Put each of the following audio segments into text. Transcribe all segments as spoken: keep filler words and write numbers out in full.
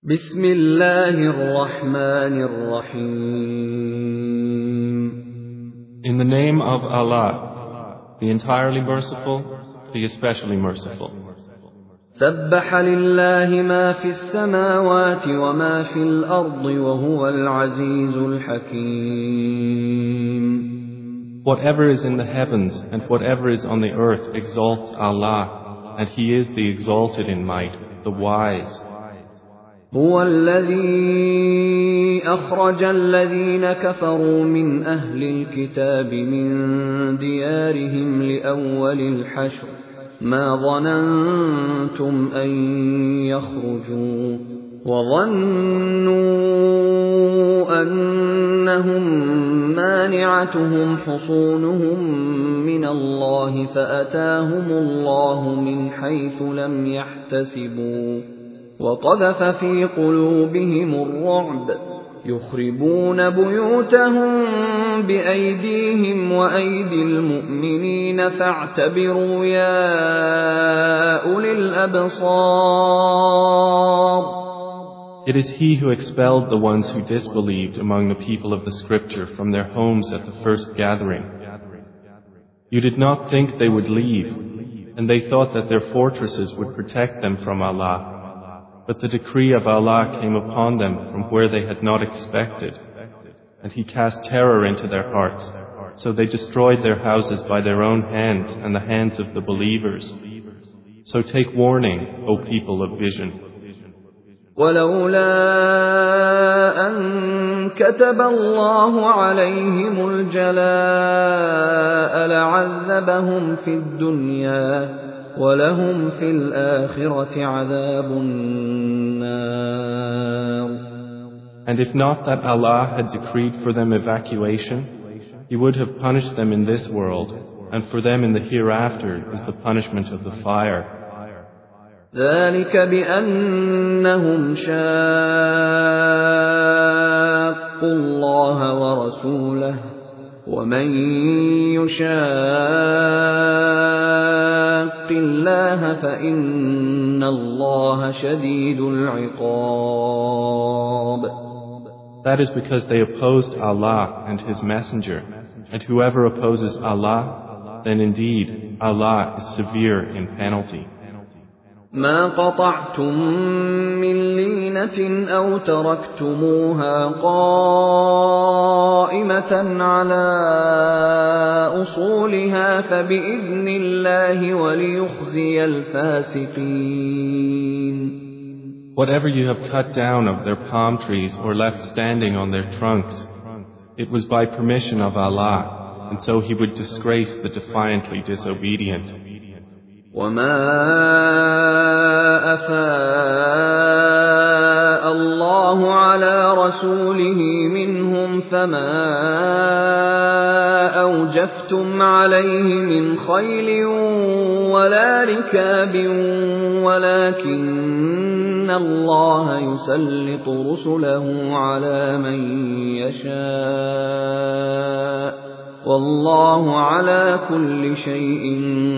بسم الله الرحمن الرحيم. In the name of Allah, the entirely merciful, the especially merciful. سبح لله ما في السماوات وما في الأرض وهو العزيز الحكيم. Whatever is in the heavens and whatever is on the earth exalts Allah, and He is the exalted in might, the wise. هو الذي أخرج الذين كفروا من أهل الكتاب من ديارهم لأول الحشر ما ظننتم أن يخرجوا وظنوا أنهم مانعتهم حصونهم من الله فأتاهم الله من حيث لم يحتسبوا وقذف في قلوبهم الرعب يخربون بيوتهم بأيديهم وأيدي المؤمنين فاعتبروا يا أولي الأبصار. It is He who expelled the ones who disbelieved among the people of the Scripture from their homes at the first gathering. You did not think they would leave, and they thought that their fortresses would protect them from Allah. But the decree of Allah came upon them from where they had not expected, and He cast terror into their hearts, so they destroyed their houses by their own hands and the hands of the believers. So take warning, O people of vision. ولولا أن كتب الله عليهم الجلاء لعذبهم في الدنيا وَلَهُمْ فِي الْآخِرَةِ عَذَابُ النَّارِ. And if not that Allah had decreed for them evacuation, He would have punished them in this world, and for them in the hereafter is the punishment of the fire. ذَلِكَ بِأَنَّهُمْ شَاقُّوا اللَّهَ وَرَسُولَهُ وَمَن يُشَاقِّ اللَّهَ فَإِنَّ اللَّهَ شَدِيدُ الْعِقَابِ. That is because they opposed Allah and His Messenger, and whoever opposes Allah, then indeed Allah is severe in penalty. ما قطعتم من لينة أو تركتموها قائمة على أصولها فبإذن الله وليخزي الفاسقين. Whatever you have cut down of their palm trees or left standing on their trunks, it was by permission of Allah, and so He would disgrace the defiantly disobedient. وَمَا أَفَاءَ اللَّهُ عَلَى رَسُولِهِ مِنْهُمْ فَمَا أَوْجَفْتُمْ عَلَيْهِ مِنْ خَيْلٍ وَلَا رِكَابٍ وَلَكِنَّ اللَّهَ يُسَلِّطُ رُسُلَهُ عَلَى مَن يَشَاءُ وَاللَّهُ عَلَى كُلِّ شَيْءٍ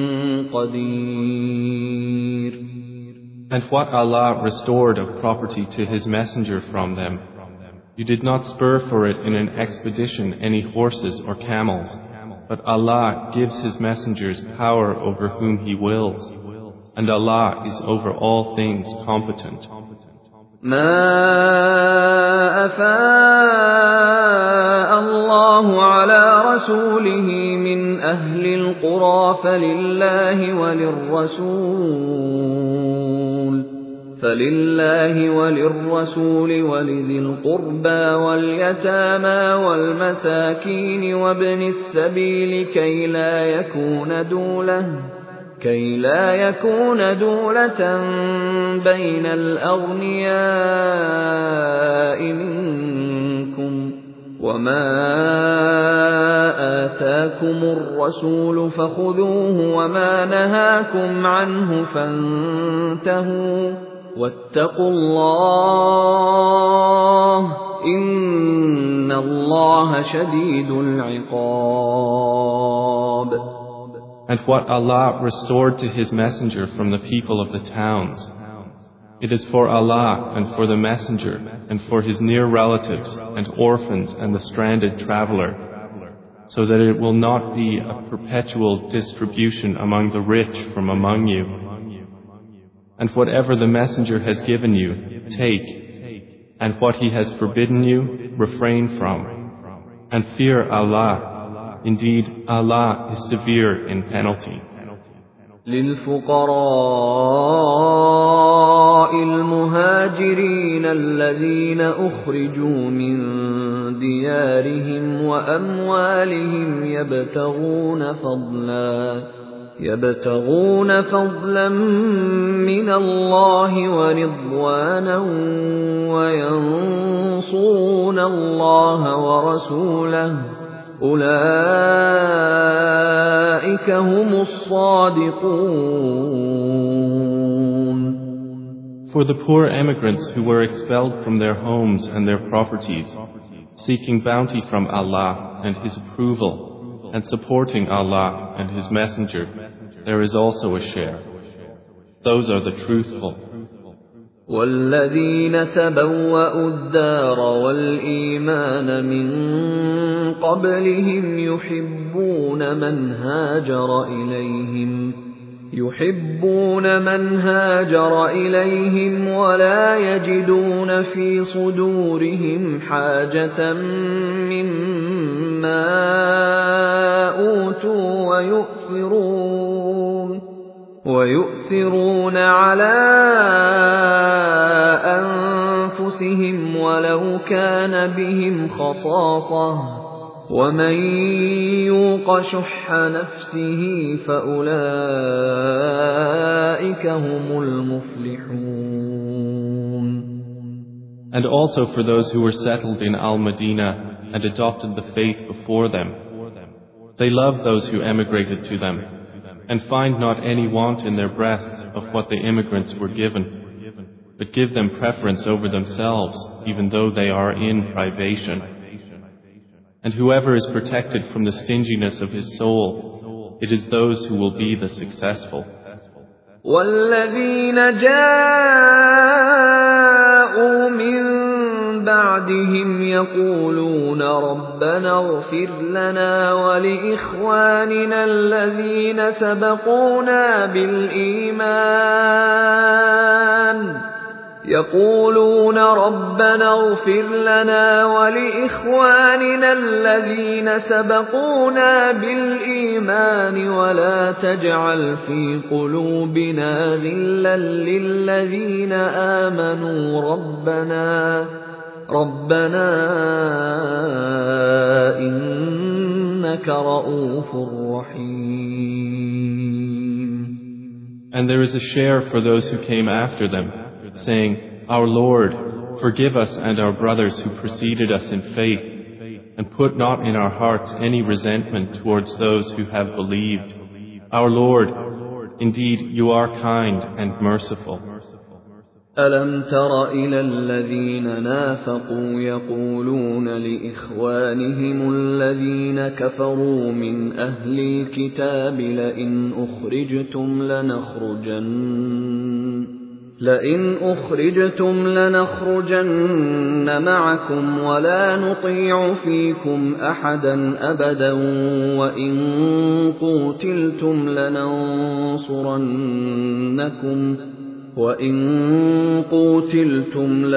قَدِيرٌ. And what Allah restored of property to His Messenger from them, you did not spur for it in an expedition any horses or camels, but Allah gives His messengers power over whom He wills, and Allah is over all things competent. ما أفاء الله على رسوله من أهل القرى فلله وللرسول فلله وللرسول ولذي القربى واليتامى والمساكين وابن السبيل كي لا يكون دولة كي لا يكون دولة بين الأغنياء منكم وما آتاكم الرسول فخذوه وما نهاكم عنه فانتهوا واتقوا الله إن الله شديد العقاب. And what Allah restored to His Messenger from the people of the towns, It is for Allah and for the Messenger and for his near relatives and orphans and the stranded traveler, so that it will not be a perpetual distribution among the rich from among you. And whatever the Messenger has given you, take, and what he has forbidden you, refrain from. And fear Allah. Indeed, Allah is severe in penalty. للفقراء المهاجرين الذين أخرجوا من ديارهم وأموالهم يبتغون فضلا يبتغون فضلا من الله ورضوانا وينصرون الله ورسوله أولئك هم الصادقون. For the poor emigrants who were expelled from their homes and their properties, seeking bounty from Allah and His approval, and supporting Allah and His Messenger, there is also a share. Those are the truthful. والذين تبوأوا الدار والإيمان من قبلهم يحبون من هاجر إليهم يحبون من هاجر إليهم ولا يجدون في صدورهم حاجة مما أوتوا ويؤثرون ويؤثرون على أنفسهم ولو كان بهم خصاصة ومن يوق شح نفسه فأولئك هم المفلحون. And also for those who were settled in Al-Madinah and adopted the faith before them, they love those who emigrated to them, and find not any want in their breasts of what the immigrants were given, but give them preference over themselves, even though they are in privation. And whoever is protected from the stinginess of his soul, it is those who will be the successful. وَالَّذِينَ جَاءُوا مِن بَعْدِهِمْ يَقُولُونَ رَبَّنَا اغْفِرْ لَنَا وَلِإِخْوَانِنَا الَّذِينَ سَبَقُونَا بِالْإِيمَانِ يقولون ربنا اغفر لنا ولإخواننا الذين سبقونا بالإيمان ولا تجعل في قلوبنا غلا للذين آمنوا ربنا ربنا إنك رؤوف رحيم. And there is a share for those who came after them, saying, Our Lord, forgive us and our brothers who preceded us in faith, and put not in our hearts any resentment towards those who have believed. Our Lord, indeed you are kind and merciful. ألم تر إلى الذين نافقوا يقولون لإخوانهم الذين كفروا من أهل الكتاب لئن أخرجتم لنخرجن لئن أخرجتم لنخرجن معكم ولا نطيع فيكم أحدا أبدا وإن قوتلتم لننصرنكم وإن قوتلتم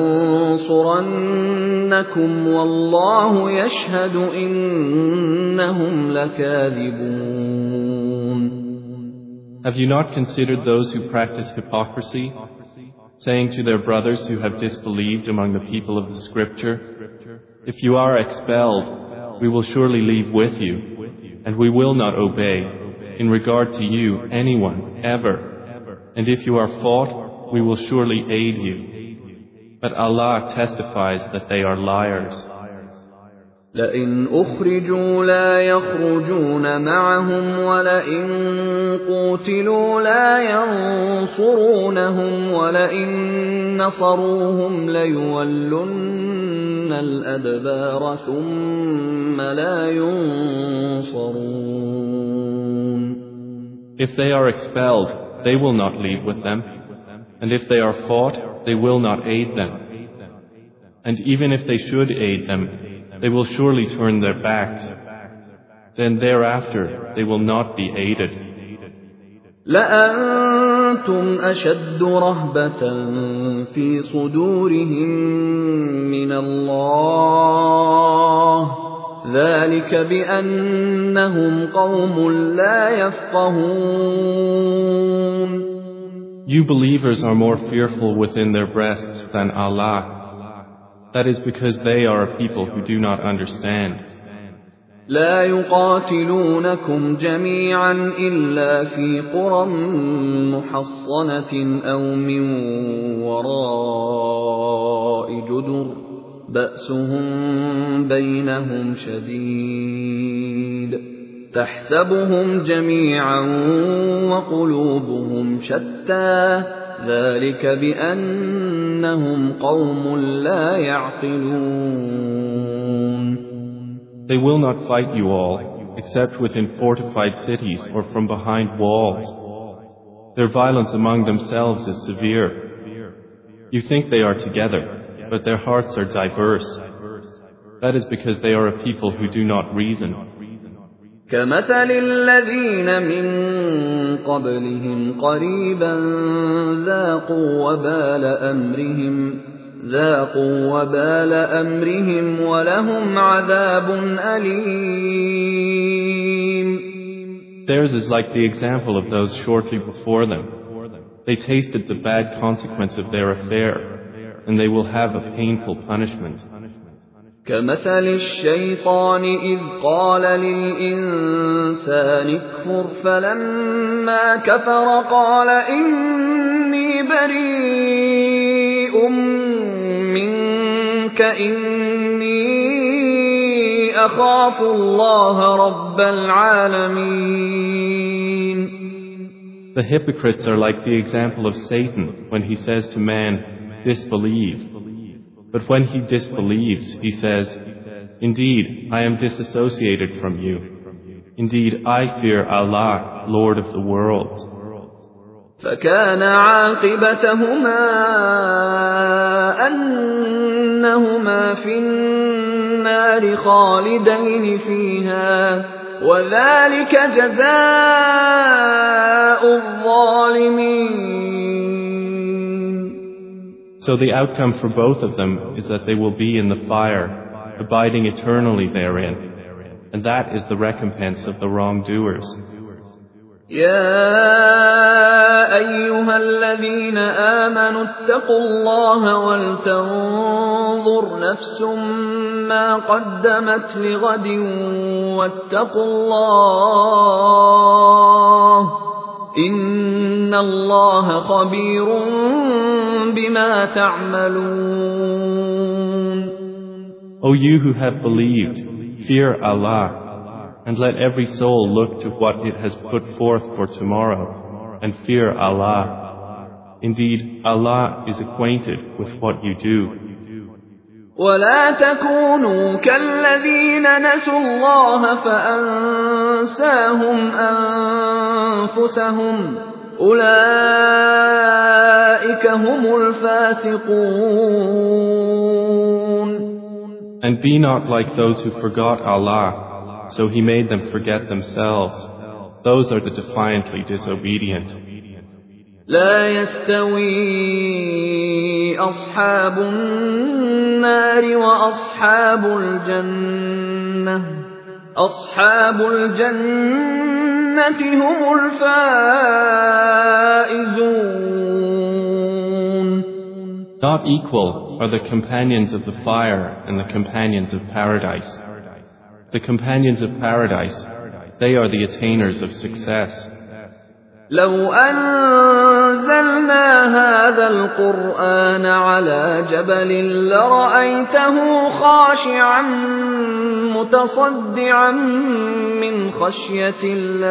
لننصرنكم والله يشهد إنهم لكاذبون. Have you not considered those who practice hypocrisy, saying to their brothers who have disbelieved among the people of the Scripture, If you are expelled, we will surely leave with you, and we will not obey, in regard to you, anyone, ever. And if you are fought, we will surely aid you. But Allah testifies that they are liars. لئن أخرجوا لا يخرجون معهم ولئن قوتلوا لا ينصرونهم ولئن نصروهم ليولن الأدبار ثم لا ينصرون. If they are expelled, they will not leave with them. And if they are fought, they will not aid them. And even if they should aid them, they will surely turn their backs. Then thereafter they will not be aided. لأنتم أشد رهبة في صدورهم من الله ذلك بأنهم قوم لا يفقهون. You believers are more fearful within their breasts than Allah. That is because they are a people who do not understand. لا يقاتلونكم جميعا إلا في قرى محصنة أو من وراء جدر بأسهم بينهم شديد تحسبهم جميعا وقلوبهم شتى ذلك بأنهم قوم لا يعقلون. They will not fight you all, except within fortified cities or from behind walls. Their violence among themselves is severe. You think they are together, but their hearts are diverse. That is because they are a people who do not reason. كمثل الذين من قبلهم قريبا ذاقوا وبال أمرهم ذاقوا وبال أمرهم ولهم عذاب أليم. Theirs is like the example of those shortly before them. They tasted the bad consequence of their affair, and they will have a painful punishment. كمثل الشيطان إذ قال للإنسان اكفر فلما كفر قال إني بريء منك إني أخاف الله رب العالمين. The hypocrites are like the example of Satan when he says to man, disbelieve. But when he disbelieves, he says, indeed, I am disassociated from you. Indeed, I fear Allah, Lord of the worlds. فكان عاقبتهما أنهما في النار خالدين فيها وذلك جزاء الظالمين. So the outcome for both of them is that they will be in the fire, abiding eternally therein, and that is the recompense of the wrongdoers. يا أيها الذين آمنوا اتقوا الله ولتنظر نفس ما قدمت لغد واتقوا الله إن الله خبير بما تعملون. O you who have believed, fear Allah, and let every soul look to what it has put forth for tomorrow, and fear Allah. Indeed, Allah is acquainted with what you do. ولا تكونوا كالذين نسوا الله فأنساهم أنفسهم أولئك هم الفاسقون. And be not like those who forgot Allah, so He made them forget themselves. Those are the defiantly disobedient. لا يستوي أصحاب النار وأصحاب الجنة أصحاب الجنة هم الفائزون. Not equal are the companions of the fire and the companions of paradise. The companions of paradise, they are the attainers of success. لو أنزلنا هذا القرآن على جبل لرأيته خاشعا متصدعا من خشية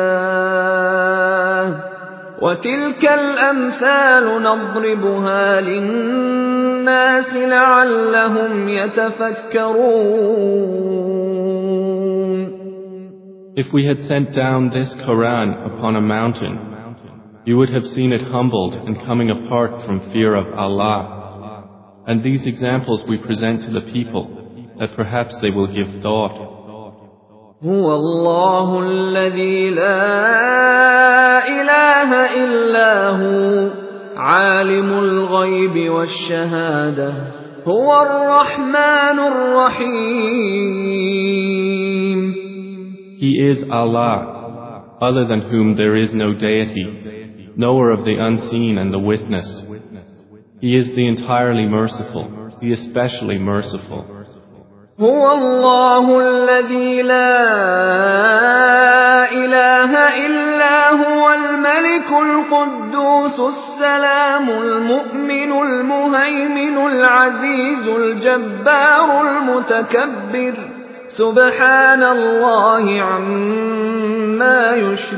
الله وتلك الأمثال نضربها للناس لعلهم يتفكرون. If we had sent down this Quran upon a mountain, You would have seen it humbled and coming apart from fear of Allah. And these examples we present to the people, that perhaps they will give thought. هو الله الذي لا إله إلا هو عالم الغيب والشهادة هو الرحمن الرحيم. He is Allah, other than whom there is no deity, knower of the unseen and the witnessed. He is the entirely merciful, the especially merciful. هو الله الذي لا إله إلا هو الملك القدوس السلام المؤمن المهيمن العزيز الجبار المتكبر سبحان الله عما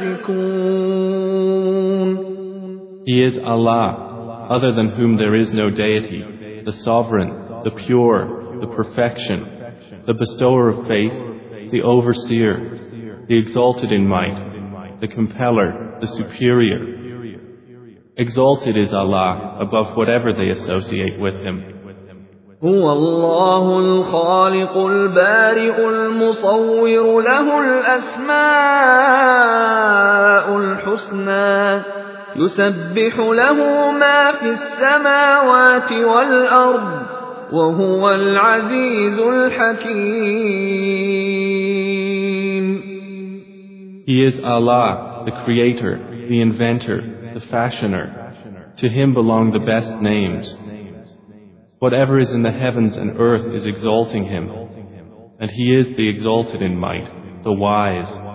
يشركون. He is Allah, other than whom there is no deity, the sovereign, the pure, the perfection, the bestower of faith, the overseer, the exalted in might, the compeller, the superior. Exalted is Allah above whatever they associate with Him. هو الله الخالق البارئ المصور له الأسماء الحسنى يسبح له ما في السماوات والأرض وهو العزيز الحكيم. He is Allah, the creator, the inventor, the fashioner. To Him belong the best names. Whatever is in the heavens and earth is exalting Him, and He is the exalted in might, the wise.